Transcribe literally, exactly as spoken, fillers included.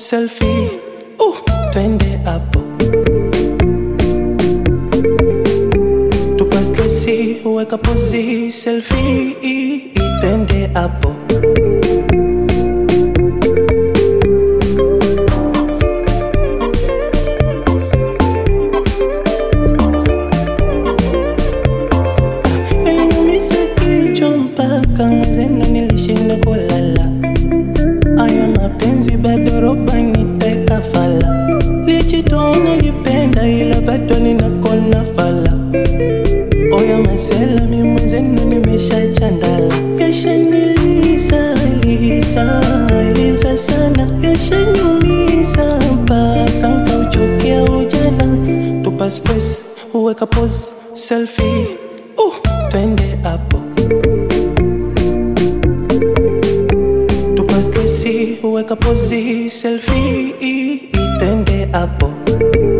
selfie. Uh, twende hapo. Tupa stresi, weka pozi, selfie. Twende hapo. Bado roba niteka fala. Lichitona lipenda ila bado ninakona fala. Oya masela mi mwenzenu nimesha chandala. Yasha nilisa, lisa, lisa sana. Yasha nyumiza mpaka nkauchukia ujana. Tupa stress, uweka pose, selfie. Uh, twende hapo. Stresi, weka pozi, selfie, twende hapo.